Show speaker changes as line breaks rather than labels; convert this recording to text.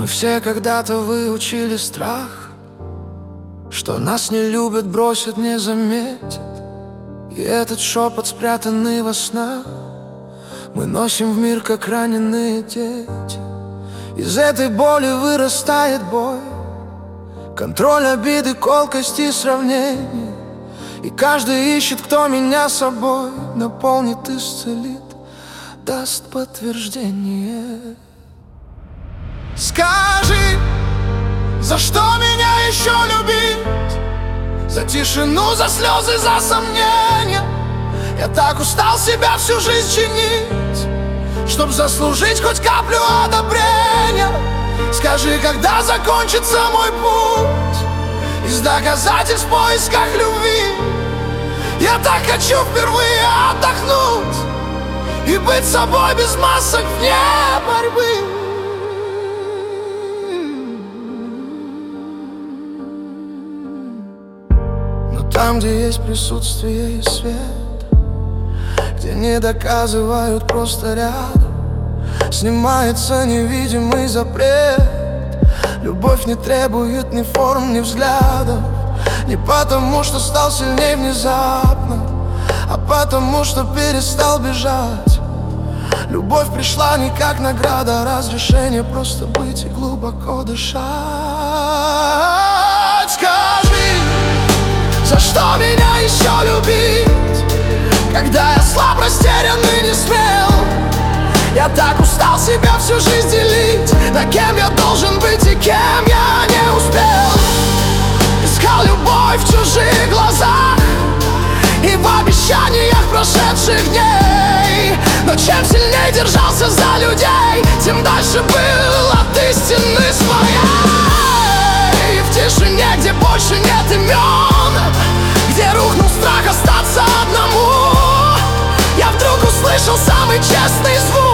Мы все когда-то выучили страх, что нас не любят, бросят, не заметят. И этот шепот, спрятанный во снах, мы носим в мир, как раненые дети. Из этой боли вырастает бой, контроль, обиды, колкости, сравнения. И каждый ищет, кто меня собой наполнит, исцелит, даст подтверждение. Скажи, за что меня еще любить? За тишину, за слезы, за сомнения. Я так устал себя всю жизнь чинить, чтоб заслужить хоть каплю одобрения. Скажи, когда закончится мой путь из доказательств в поисках любви? Я так хочу впервые отдохнуть и быть собой без масок вне борьбы. Но там, где есть присутствие и свет, где не доказывают, просто рядом, снимается невидимый запрет. Любовь не требует ни форм, ни взглядов, не потому, что стал сильней внезапно, а потому, что перестал бежать. Любовь пришла не как награда, а разрешение просто быть и глубоко дышать. Скажи, за что меня еще любить, когда я слаб, растерян и не смел? Я так устал себя всю жизнь делить на кем я должен быть и кем я не успел. Искал любовь в чужих глазах и в обещаниях прошедших дней. Но чем сильнее держался за людей, тем дальше был от истины своей. В тишине, где больше нет имен, где рухнул страх остаться одному, я вдруг услышал самый честный звук.